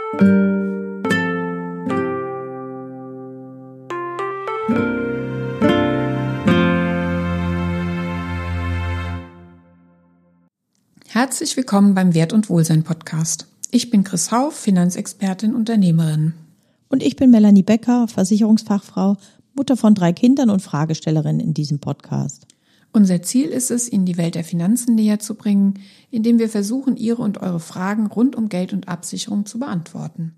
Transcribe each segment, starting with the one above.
Herzlich willkommen beim Wert- und Wohlsein-Podcast. Ich bin Chris Hauff, Finanzexpertin, Unternehmerin. Und ich bin Melanie Becker, Versicherungsfachfrau, Mutter von 3 Kindern und Fragestellerin in diesem Podcast. Unser Ziel ist es, Ihnen die Welt der Finanzen näher zu bringen, indem wir versuchen, Ihre und eure Fragen rund um Geld und Absicherung zu beantworten.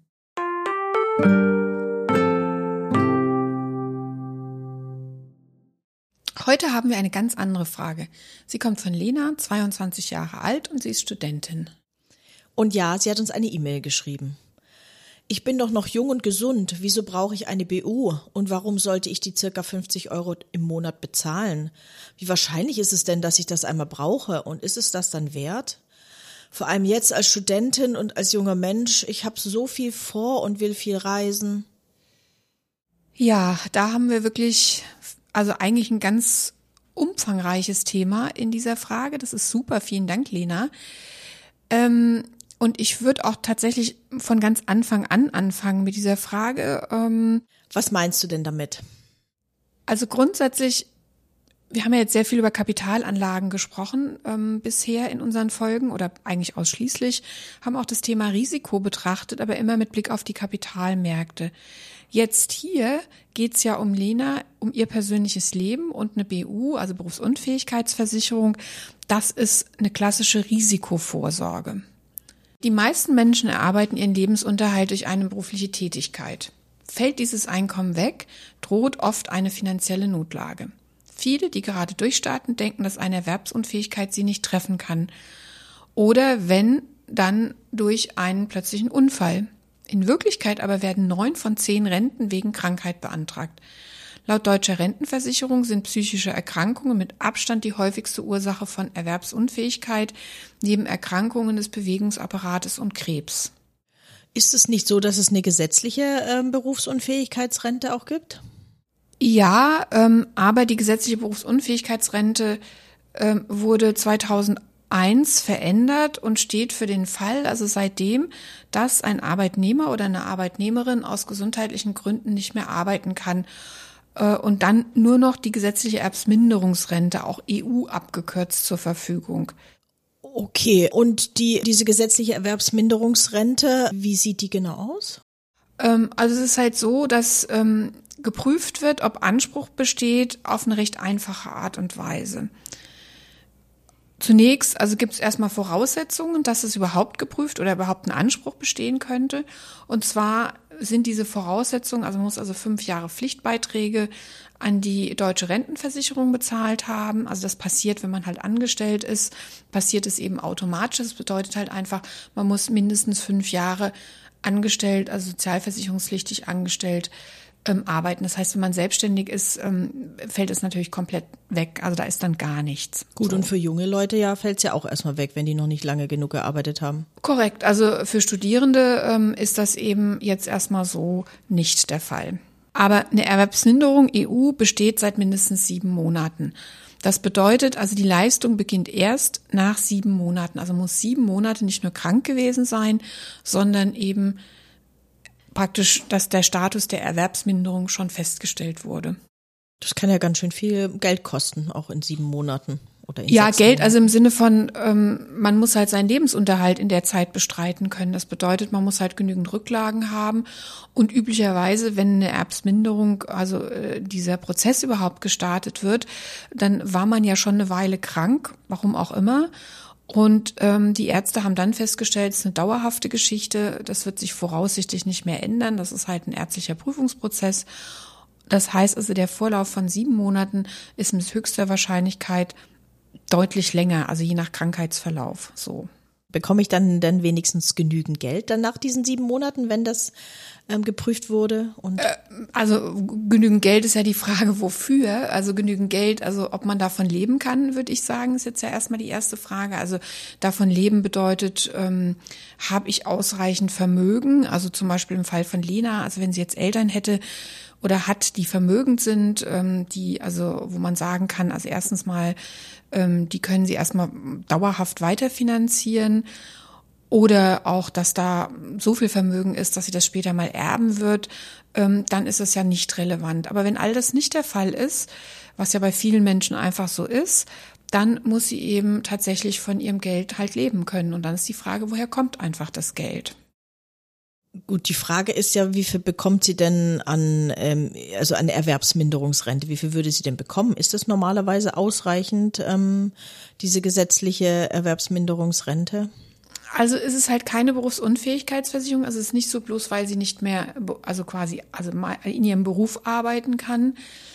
Heute haben wir eine ganz andere Frage. Sie kommt von Lena, 22 Jahre alt und sie ist Studentin. Und ja, sie hat uns eine E-Mail geschrieben. Ich bin doch noch jung und gesund. Wieso brauche ich eine BU? Und warum sollte ich die ca. 50 € im Monat bezahlen? Wie wahrscheinlich ist es denn, dass ich das einmal brauche? Und ist es das dann wert? Vor allem jetzt als Studentin und als junger Mensch. Ich habe so viel vor und will viel reisen. Ja, da haben wir wirklich, also eigentlich ein ganz umfangreiches Thema in dieser Frage. Das ist super. Vielen Dank, Lena. Und ich würde auch tatsächlich von ganz Anfang an anfangen mit dieser Frage. Was meinst du denn damit? Also grundsätzlich, wir haben ja jetzt sehr viel über Kapitalanlagen gesprochen bisher in unseren Folgen oder eigentlich ausschließlich, haben auch das Thema Risiko betrachtet, aber immer mit Blick auf die Kapitalmärkte. Jetzt hier geht's ja um Lena, um ihr persönliches Leben und eine BU, also Berufsunfähigkeitsversicherung. Das ist eine klassische Risikovorsorge. Die meisten Menschen erarbeiten ihren Lebensunterhalt durch eine berufliche Tätigkeit. Fällt dieses Einkommen weg, droht oft eine finanzielle Notlage. Viele, die gerade durchstarten, denken, dass eine Erwerbsunfähigkeit sie nicht treffen kann. Oder wenn, dann durch einen plötzlichen Unfall. In Wirklichkeit aber werden 9 von 10 Renten wegen Krankheit beantragt. Laut Deutscher Rentenversicherung sind psychische Erkrankungen mit Abstand die häufigste Ursache von Erwerbsunfähigkeit, neben Erkrankungen des Bewegungsapparates und Krebs. Ist es nicht so, dass es eine gesetzliche Berufsunfähigkeitsrente auch gibt? Ja, aber die gesetzliche Berufsunfähigkeitsrente wurde 2001 verändert und steht für den Fall, also seitdem, dass ein Arbeitnehmer oder eine Arbeitnehmerin aus gesundheitlichen Gründen nicht mehr arbeiten kann und dann nur noch die gesetzliche Erwerbsminderungsrente, auch EU abgekürzt, zur Verfügung. Okay, und diese gesetzliche Erwerbsminderungsrente, wie sieht die genau aus? Also es ist halt so, dass geprüft wird, ob Anspruch besteht, auf eine recht einfache Art und Weise. Zunächst, also gibt es erstmal Voraussetzungen, dass es überhaupt geprüft oder überhaupt ein Anspruch bestehen könnte. Und zwar sind diese Voraussetzungen, also man muss also 5 Jahre Pflichtbeiträge an die Deutsche Rentenversicherung bezahlt haben. Also das passiert, wenn man halt angestellt ist, passiert es eben automatisch. Das bedeutet halt einfach, man muss mindestens 5 Jahre angestellt, also sozialversicherungspflichtig angestellt arbeiten. Das heißt, wenn man selbstständig ist, fällt es natürlich komplett weg. Also da ist dann gar nichts. Gut, so. Und für junge Leute fällt es ja auch erstmal weg, wenn die noch nicht lange genug gearbeitet haben. Korrekt. Also für Studierende ist das eben jetzt erstmal so nicht der Fall. Aber eine Erwerbsminderung EU besteht seit mindestens 7 Monaten. Das bedeutet, also die Leistung beginnt erst nach 7 Monaten. Also muss 7 Monate nicht nur krank gewesen sein, sondern eben praktisch, dass der Status der Erwerbsminderung schon festgestellt wurde. Das kann ja ganz schön viel Geld kosten, auch in 7 Monaten oder in 6 Ja, Geld, Monaten. also im Sinne von, man muss halt seinen Lebensunterhalt in der Zeit bestreiten können. Das bedeutet, man muss halt genügend Rücklagen haben. Und üblicherweise, wenn eine Erwerbsminderung, also dieser Prozess überhaupt gestartet wird, dann war man ja schon eine Weile krank, warum auch immer. Und die Ärzte haben dann festgestellt, es ist eine dauerhafte Geschichte, das wird sich voraussichtlich nicht mehr ändern, das ist halt ein ärztlicher Prüfungsprozess. Das heißt also, der Vorlauf von 7 Monaten ist mit höchster Wahrscheinlichkeit deutlich länger, also je nach Krankheitsverlauf. So. Bekomme ich dann wenigstens genügend Geld dann nach diesen 7 Monaten, wenn das geprüft wurde? Und Also genügend Geld ist ja die Frage, wofür. Also genügend Geld, also ob man davon leben kann, würde ich sagen, ist jetzt ja erstmal die erste Frage. Also davon leben bedeutet, habe ich ausreichend Vermögen? Also zum Beispiel im Fall von Lena, also wenn sie jetzt Eltern hätte oder hat, die vermögend sind, die, also wo man sagen kann, also erstens mal, die können sie erstmal dauerhaft weiterfinanzieren. oder auch, dass da so viel Vermögen ist, dass sie das später mal erben wird, dann ist es ja nicht relevant. Aber wenn all das nicht der Fall ist, was ja bei vielen Menschen einfach so ist, dann muss sie eben tatsächlich von ihrem Geld halt leben können. Und dann ist die Frage, woher kommt einfach das Geld? Gut, die Frage ist ja, wie viel bekommt sie denn also eine Erwerbsminderungsrente? Wie viel würde sie denn bekommen? Ist das normalerweise ausreichend, diese gesetzliche Erwerbsminderungsrente? Also ist es halt keine Berufsunfähigkeitsversicherung. Also es ist nicht so bloß, weil sie nicht mehr, also in ihrem Beruf arbeiten kann,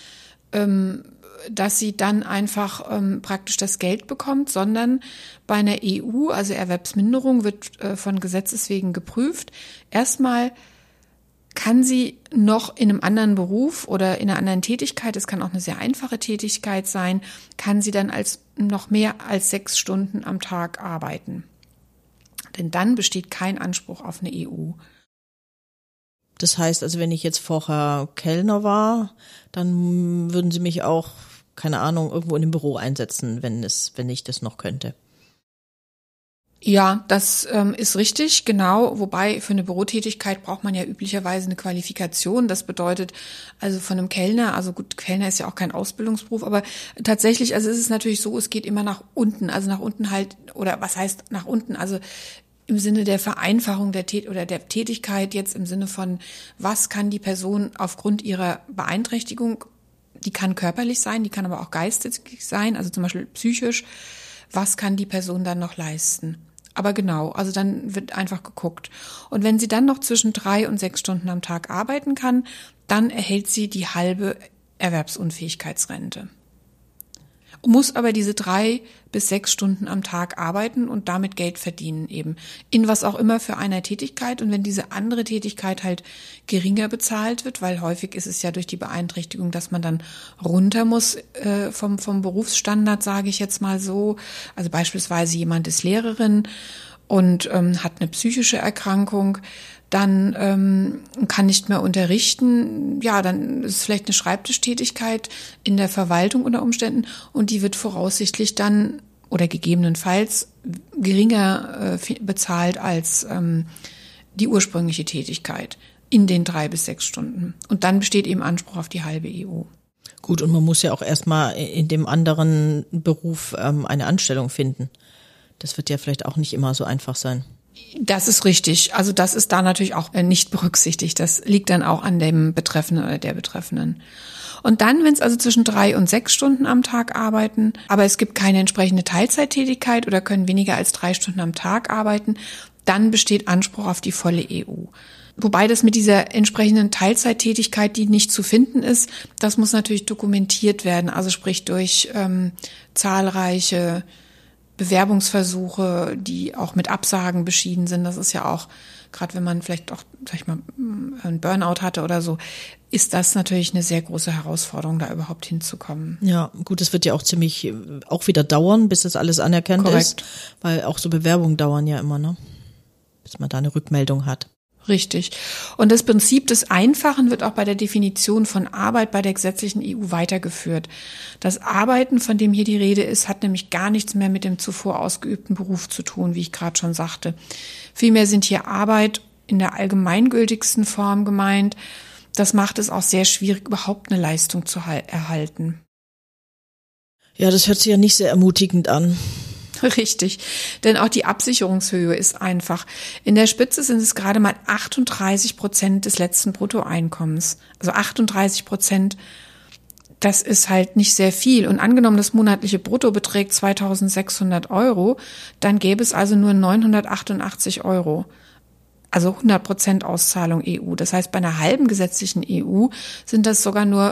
dass sie dann einfach praktisch das Geld bekommt, sondern bei einer EU, also Erwerbsminderung, wird von Gesetzes wegen geprüft. Erstmal kann sie noch in einem anderen Beruf oder in einer anderen Tätigkeit, es kann auch eine sehr einfache Tätigkeit sein, kann sie dann noch mehr als 6 Stunden am Tag arbeiten. Denn dann besteht kein Anspruch auf eine EU. Das heißt also, wenn ich jetzt vorher Kellner war, dann würden Sie mich auch, keine Ahnung, irgendwo in dem Büro einsetzen, wenn ich das noch könnte. Ja, das ist richtig, genau. Wobei für eine Bürotätigkeit braucht man ja üblicherweise eine Qualifikation. Das bedeutet also von einem Kellner, also gut, Kellner ist ja auch kein Ausbildungsberuf, aber tatsächlich, also ist es natürlich so, es geht immer nach unten, also nach unten halt, oder was heißt nach unten, also im Sinne der Vereinfachung der Tätigkeit, jetzt im Sinne von, was kann die Person aufgrund ihrer Beeinträchtigung, die kann körperlich sein, die kann aber auch geistig sein, also zum Beispiel psychisch, was kann die Person dann noch leisten? Aber genau, also dann wird einfach geguckt. Und wenn sie dann noch zwischen 3 und 6 Stunden am Tag arbeiten kann, dann erhält sie die halbe Erwerbsunfähigkeitsrente. Muss aber diese 3 bis 6 Stunden am Tag arbeiten und damit Geld verdienen eben. In was auch immer für eine Tätigkeit. Und wenn diese andere Tätigkeit halt geringer bezahlt wird, weil häufig ist es ja durch die Beeinträchtigung, dass man dann runter muss vom Berufsstandard, sage ich jetzt mal so. Also beispielsweise jemand ist Lehrerin und hat eine psychische Erkrankung, dann kann nicht mehr unterrichten, ja, dann ist es vielleicht eine Schreibtischtätigkeit in der Verwaltung unter Umständen und die wird voraussichtlich dann oder gegebenenfalls geringer bezahlt als die ursprüngliche Tätigkeit in den 3 bis 6 Stunden. Und dann besteht eben Anspruch auf die halbe EU. Gut, und man muss ja auch erstmal in dem anderen Beruf eine Anstellung finden. Das wird ja vielleicht auch nicht immer so einfach sein. Das ist richtig. Also das ist da natürlich auch nicht berücksichtigt. Das liegt dann auch an dem Betreffenden oder der Betreffenden. Und dann, wenn es also zwischen 3 und 6 Stunden am Tag arbeiten, aber es gibt keine entsprechende Teilzeittätigkeit oder können weniger als 3 Stunden am Tag arbeiten, dann besteht Anspruch auf die volle EU. Wobei das mit dieser entsprechenden Teilzeittätigkeit, die nicht zu finden ist, das muss natürlich dokumentiert werden. Also sprich durch zahlreiche Bewerbungsversuche, die auch mit Absagen beschieden sind. Das ist ja auch, gerade wenn man vielleicht auch, sag ich mal, einen Burnout hatte oder so, ist das natürlich eine sehr große Herausforderung, da überhaupt hinzukommen. Ja, gut, es wird ja auch auch wieder dauern, bis das alles anerkannt ist, weil auch so Bewerbungen dauern ja immer, ne? Bis man da eine Rückmeldung hat. Richtig. Und das Prinzip des Einfachen wird auch bei der Definition von Arbeit bei der gesetzlichen EU weitergeführt. Das Arbeiten, von dem hier die Rede ist, hat nämlich gar nichts mehr mit dem zuvor ausgeübten Beruf zu tun, wie ich gerade schon sagte. Vielmehr sind hier Arbeit in der allgemeingültigsten Form gemeint. Das macht es auch sehr schwierig, überhaupt eine Leistung zu erhalten. Ja, das hört sich ja nicht sehr ermutigend an. Richtig, denn auch die Absicherungshöhe ist einfach. In der Spitze sind es gerade mal 38% des letzten Bruttoeinkommens. Also 38%, das ist halt nicht sehr viel. Und angenommen, das monatliche Brutto beträgt 2.600 €, dann gäbe es also nur 988 €. Also 100% Auszahlung EU. Das heißt, bei einer halben gesetzlichen EU sind das sogar nur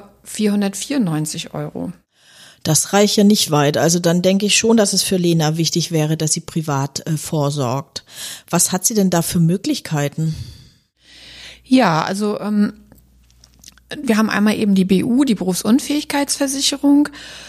494 €. Das reicht ja nicht weit. Also dann denke ich schon, dass es für Lena wichtig wäre, dass sie privat vorsorgt. Was hat sie denn da für Möglichkeiten? Ja, also wir haben einmal eben die BU, die Berufsunfähigkeitsversicherung.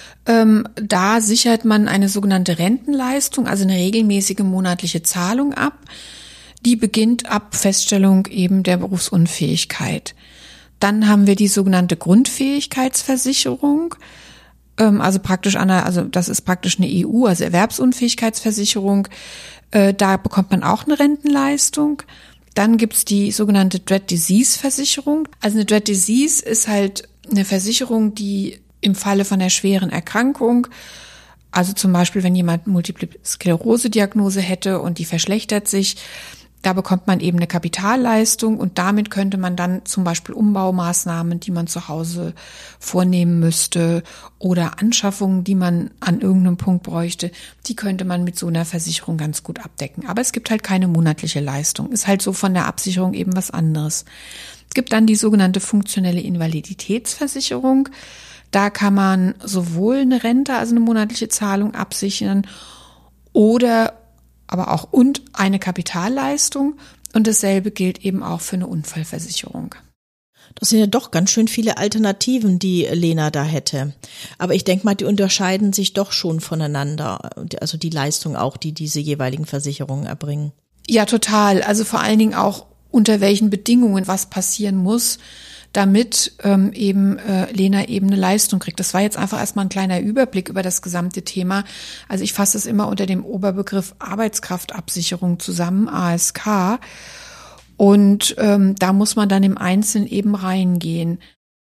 Da sichert man eine sogenannte Rentenleistung, also eine regelmäßige monatliche Zahlung ab. Die beginnt ab Feststellung eben der Berufsunfähigkeit. Dann haben wir die sogenannte Grundfähigkeitsversicherung. Also das ist praktisch eine EU, also Erwerbsunfähigkeitsversicherung. Da bekommt man auch eine Rentenleistung. Dann gibt's die sogenannte Dread Disease Versicherung. Also eine Dread Disease ist halt eine Versicherung, die im Falle von einer schweren Erkrankung, also zum Beispiel, wenn jemand Multiple Sklerose-Diagnose hätte und die verschlechtert sich, da bekommt man eben eine Kapitalleistung und damit könnte man dann zum Beispiel Umbaumaßnahmen, die man zu Hause vornehmen müsste oder Anschaffungen, die man an irgendeinem Punkt bräuchte, die könnte man mit so einer Versicherung ganz gut abdecken. Aber es gibt halt keine monatliche Leistung. Ist halt so von der Absicherung eben was anderes. Es gibt dann die sogenannte funktionelle Invaliditätsversicherung. Da kann man sowohl eine Rente, also eine monatliche Zahlung absichern oder aber auch und eine Kapitalleistung und dasselbe gilt eben auch für eine Unfallversicherung. Das sind ja doch ganz schön viele Alternativen, die Lena da hätte. Aber ich denke mal, die unterscheiden sich doch schon voneinander, also die Leistung auch, die diese jeweiligen Versicherungen erbringen. Ja, total. Also vor allen Dingen auch unter welchen Bedingungen was passieren muss, damit Lena eben eine Leistung kriegt. Das war jetzt einfach erstmal ein kleiner Überblick über das gesamte Thema. Also ich fasse es immer unter dem Oberbegriff Arbeitskraftabsicherung zusammen, ASK. Und da muss man dann im Einzelnen eben reingehen.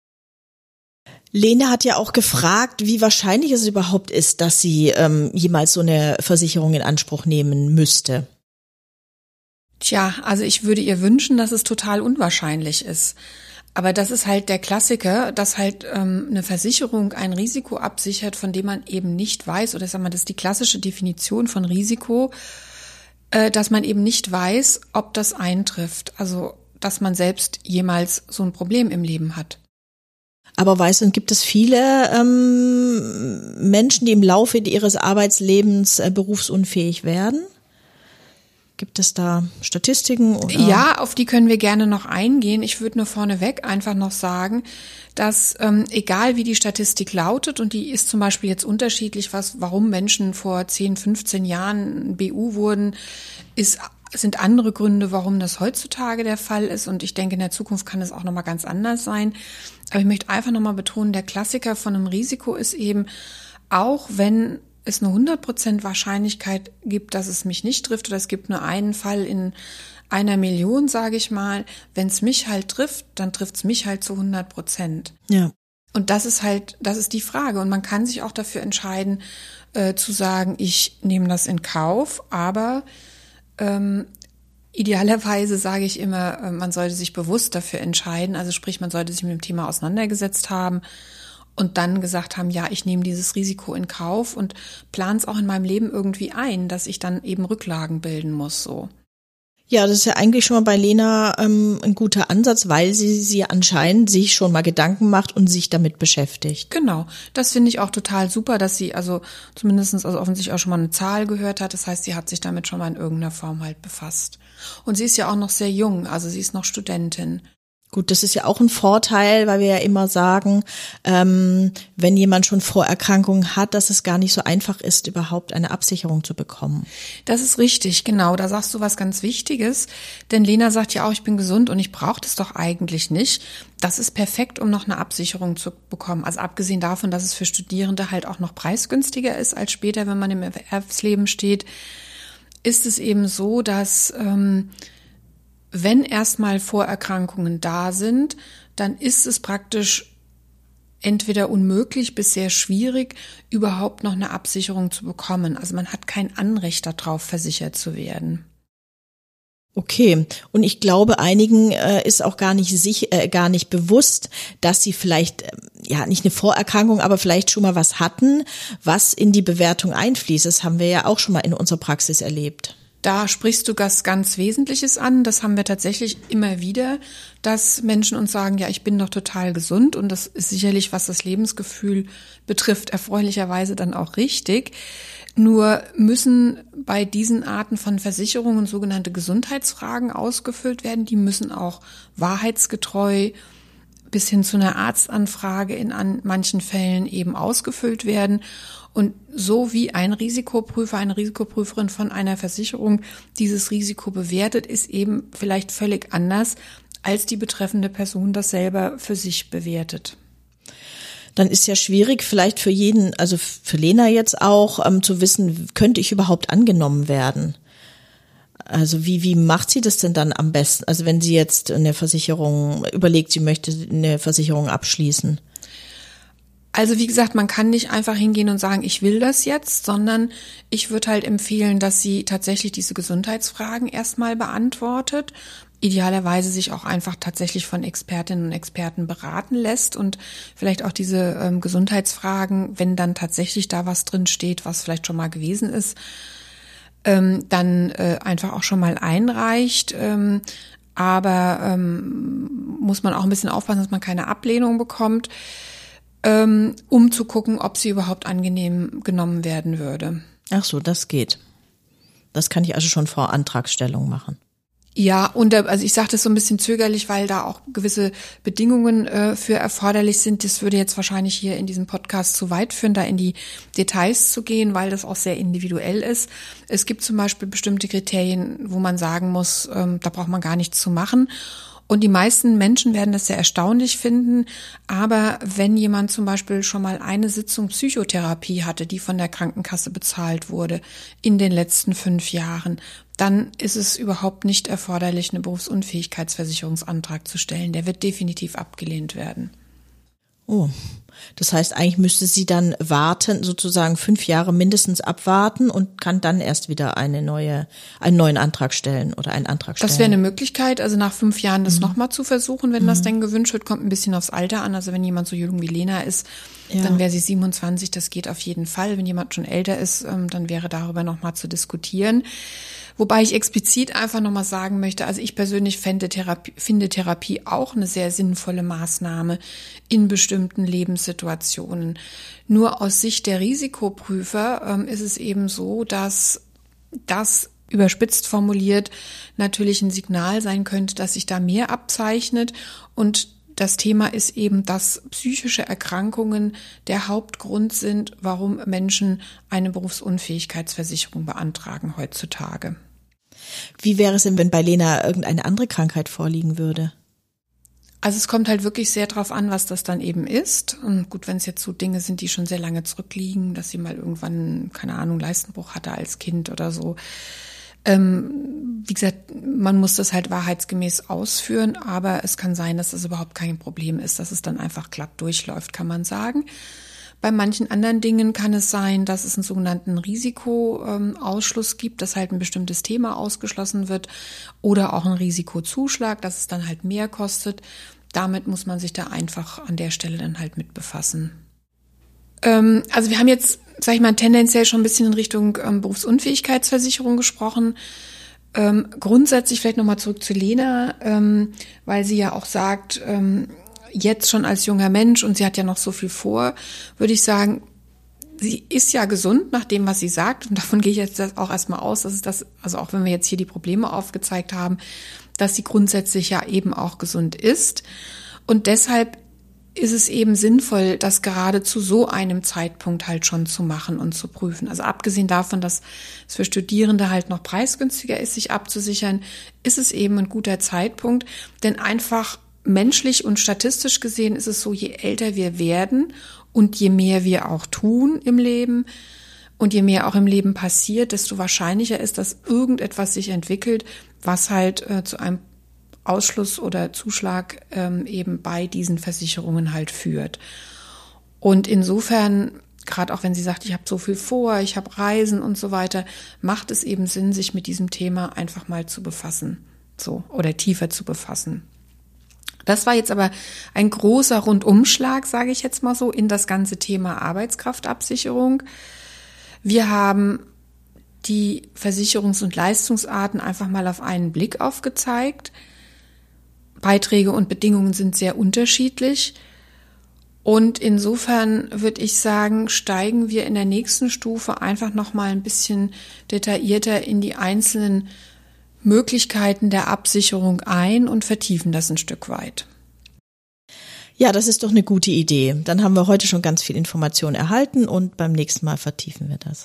Lena hat ja auch gefragt, wie wahrscheinlich es überhaupt ist, dass sie jemals so eine Versicherung in Anspruch nehmen müsste. Tja, also ich würde ihr wünschen, dass es total unwahrscheinlich ist. Aber das ist halt der Klassiker, dass halt eine Versicherung ein Risiko absichert, von dem man eben nicht weiß, oder sagen wir, das ist die klassische Definition von Risiko, dass man eben nicht weiß, ob das eintrifft. Also, dass man selbst jemals so ein Problem im Leben hat. Aber weißt du, gibt es viele Menschen, die im Laufe ihres Arbeitslebens berufsunfähig werden? Gibt es da Statistiken? Oder? Ja, auf die können wir gerne noch eingehen. Ich würde nur vorneweg einfach noch sagen, dass egal wie die Statistik lautet, und die ist zum Beispiel jetzt unterschiedlich, warum Menschen vor 10, 15 Jahren BU wurden, sind andere Gründe, warum das heutzutage der Fall ist. Und ich denke, in der Zukunft kann es auch nochmal ganz anders sein. Aber ich möchte einfach nochmal betonen, der Klassiker von einem Risiko ist eben, auch wenn es eine 100% Wahrscheinlichkeit gibt, dass es mich nicht trifft, oder es gibt nur einen Fall in 1 Million, sage ich mal. Wenn es mich halt trifft, dann trifft es mich halt zu 100%. Ja. Und das ist die Frage. Und man kann sich auch dafür entscheiden, zu sagen, ich nehme das in Kauf, aber idealerweise sage ich immer, man sollte sich bewusst dafür entscheiden. Also sprich, man sollte sich mit dem Thema auseinandergesetzt haben und dann gesagt haben, ja, ich nehme dieses Risiko in Kauf und plane es auch in meinem Leben irgendwie ein, dass ich dann eben Rücklagen bilden muss, so. Ja, das ist ja eigentlich schon mal bei Lena ein guter Ansatz, weil sie anscheinend sich schon mal Gedanken macht und sich damit beschäftigt. Genau, das finde ich auch total super, dass sie also offensichtlich auch schon mal eine Zahl gehört hat. Das heißt, sie hat sich damit schon mal in irgendeiner Form halt befasst. Und sie ist ja auch noch sehr jung, also sie ist noch Studentin. Gut, das ist ja auch ein Vorteil, weil wir ja immer sagen, wenn jemand schon Vorerkrankungen hat, dass es gar nicht so einfach ist, überhaupt eine Absicherung zu bekommen. Das ist richtig, genau. Da sagst du was ganz Wichtiges. Denn Lena sagt ja auch, ich bin gesund und ich brauche das doch eigentlich nicht. Das ist perfekt, um noch eine Absicherung zu bekommen. Also abgesehen davon, dass es für Studierende halt auch noch preisgünstiger ist als später, wenn man im Erwerbsleben steht, ist es eben so, dass wenn erstmal Vorerkrankungen da sind, dann ist es praktisch entweder unmöglich bis sehr schwierig, überhaupt noch eine Absicherung zu bekommen. Also man hat kein Anrecht darauf, versichert zu werden. Okay, und ich glaube, einigen ist auch gar nicht bewusst, dass sie vielleicht, ja, nicht eine Vorerkrankung, aber vielleicht schon mal was hatten, was in die Bewertung einfließt. Das haben wir ja auch schon mal in unserer Praxis erlebt. Da sprichst du was ganz Wesentliches an. Das haben wir tatsächlich immer wieder, dass Menschen uns sagen, ja, ich bin doch total gesund. Und das ist sicherlich, was das Lebensgefühl betrifft, erfreulicherweise dann auch richtig. Nur müssen bei diesen Arten von Versicherungen sogenannte Gesundheitsfragen ausgefüllt werden. Die müssen auch wahrheitsgetreu bis hin zu einer Arztanfrage in manchen Fällen eben ausgefüllt werden. Und so wie ein Risikoprüfer, eine Risikoprüferin von einer Versicherung dieses Risiko bewertet, ist eben vielleicht völlig anders, als die betreffende Person das selber für sich bewertet. Dann ist ja schwierig, vielleicht für jeden, also für Lena jetzt auch, zu wissen, könnte ich überhaupt angenommen werden? Also wie macht sie das denn dann am besten? Also wenn sie jetzt eine Versicherung überlegt, sie möchte eine Versicherung abschließen. Also wie gesagt, man kann nicht einfach hingehen und sagen, ich will das jetzt, sondern ich würde halt empfehlen, dass sie tatsächlich diese Gesundheitsfragen erstmal beantwortet, idealerweise sich auch einfach tatsächlich von Expertinnen und Experten beraten lässt und vielleicht auch diese Gesundheitsfragen, wenn dann tatsächlich da was drin steht, was vielleicht schon mal gewesen ist, dann einfach auch schon mal einreicht. Aber muss man auch ein bisschen aufpassen, dass man keine Ablehnung bekommt, um zu gucken, ob sie überhaupt angenehm genommen werden würde. Ach so, das geht. Das kann ich also schon vor Antragstellung machen. Ja, und also ich sage das so ein bisschen zögerlich, weil da auch gewisse Bedingungen für erforderlich sind. Das würde jetzt wahrscheinlich hier in diesem Podcast zu weit führen, da in die Details zu gehen, weil das auch sehr individuell ist. Es gibt zum Beispiel bestimmte Kriterien, wo man sagen muss, da braucht man gar nichts zu machen. Und die meisten Menschen werden das sehr erstaunlich finden. Aber wenn jemand zum Beispiel schon mal eine Sitzung Psychotherapie hatte, die von der Krankenkasse bezahlt wurde in den letzten 5 Jahren, dann ist es überhaupt nicht erforderlich, einen Berufsunfähigkeitsversicherungsantrag zu stellen. Der wird definitiv abgelehnt werden. Oh, das heißt, eigentlich müsste sie dann warten, sozusagen 5 Jahre mindestens abwarten und kann dann erst wieder einen neuen Antrag stellen oder einen Antrag stellen. Das wäre eine Möglichkeit, also nach 5 Jahren das nochmal zu versuchen, wenn das denn gewünscht wird, kommt ein bisschen aufs Alter an. Also wenn jemand so jung wie Lena ist, dann wäre sie 27, das geht auf jeden Fall. Wenn jemand schon älter ist, dann wäre darüber nochmal zu diskutieren. Wobei ich explizit einfach nochmal sagen möchte, also ich persönlich finde Therapie auch eine sehr sinnvolle Maßnahme in bestimmten Lebenssituationen. Nur aus Sicht der Risikoprüfer ist es eben so, dass das überspitzt formuliert natürlich ein Signal sein könnte, dass sich da mehr abzeichnet. Und das Thema ist eben, dass psychische Erkrankungen der Hauptgrund sind, warum Menschen eine Berufsunfähigkeitsversicherung beantragen heutzutage. Wie wäre es denn, wenn bei Lena irgendeine andere Krankheit vorliegen würde? Also es kommt halt wirklich sehr drauf an, was das dann eben ist. Und gut, wenn es jetzt so Dinge sind, die schon sehr lange zurückliegen, dass sie mal irgendwann, keine Ahnung, Leistenbruch hatte als Kind oder so. Wie gesagt, man muss das halt wahrheitsgemäß ausführen, aber es kann sein, dass das überhaupt kein Problem ist, dass es dann einfach glatt durchläuft, kann man sagen. Bei manchen anderen Dingen kann es sein, dass es einen sogenannten Risikoausschluss gibt, dass halt ein bestimmtes Thema ausgeschlossen wird oder auch einen Risikozuschlag, dass es dann halt mehr kostet. Damit muss man sich da einfach an der Stelle dann halt mit befassen. Also wir haben jetzt, sag ich mal, tendenziell schon ein bisschen in Richtung Berufsunfähigkeitsversicherung gesprochen. Grundsätzlich vielleicht nochmal zurück zu Lena, weil sie ja auch sagt, jetzt schon als junger Mensch und sie hat ja noch so viel vor, würde ich sagen, sie ist ja gesund nach dem, was sie sagt und davon gehe ich jetzt auch erstmal aus, dass es das, also auch wenn wir jetzt hier die Probleme aufgezeigt haben, dass sie grundsätzlich ja eben auch gesund ist und deshalb ist es eben sinnvoll, das gerade zu so einem Zeitpunkt halt schon zu machen und zu prüfen. Also abgesehen davon, dass es für Studierende halt noch preisgünstiger ist, sich abzusichern, ist es eben ein guter Zeitpunkt, denn einfach menschlich und statistisch gesehen ist es so, je älter wir werden und je mehr wir auch tun im Leben und je mehr auch im Leben passiert, desto wahrscheinlicher ist, dass irgendetwas sich entwickelt, was halt zu einem Ausschluss oder Zuschlag eben bei diesen Versicherungen halt führt. Und insofern, gerade auch wenn sie sagt, ich habe so viel vor, ich habe Reisen und so weiter, macht es eben Sinn, sich mit diesem Thema einfach mal zu befassen, so oder tiefer zu befassen. Das war jetzt aber ein großer Rundumschlag, sage ich jetzt mal so, in das ganze Thema Arbeitskraftabsicherung. Wir haben die Versicherungs- und Leistungsarten einfach mal auf einen Blick aufgezeigt. Beiträge und Bedingungen sind sehr unterschiedlich. Und insofern würde ich sagen, steigen wir in der nächsten Stufe einfach noch mal ein bisschen detaillierter in die einzelnen Möglichkeiten der Absicherung ein und vertiefen das ein Stück weit. Ja, das ist doch eine gute Idee. Dann haben wir heute schon ganz viel Information erhalten und beim nächsten Mal vertiefen wir das.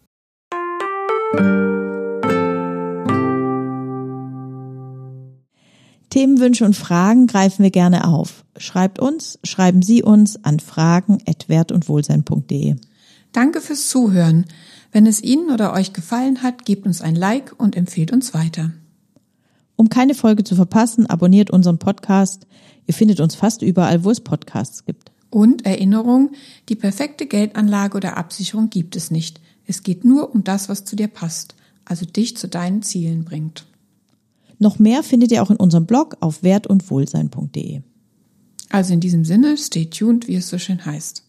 Themenwünsche und Fragen greifen wir gerne auf. Schreiben Sie uns an fragen@wertundwohlsein.de. Danke fürs Zuhören. Wenn es Ihnen oder euch gefallen hat, gebt uns ein Like und empfehlt uns weiter. Um keine Folge zu verpassen, abonniert unseren Podcast. Ihr findet uns fast überall, wo es Podcasts gibt. Und Erinnerung, die perfekte Geldanlage oder Absicherung gibt es nicht. Es geht nur um das, was zu dir passt, also dich zu deinen Zielen bringt. Noch mehr findet ihr auch in unserem Blog auf wertundwohlsein.de. Also in diesem Sinne, stay tuned, wie es so schön heißt.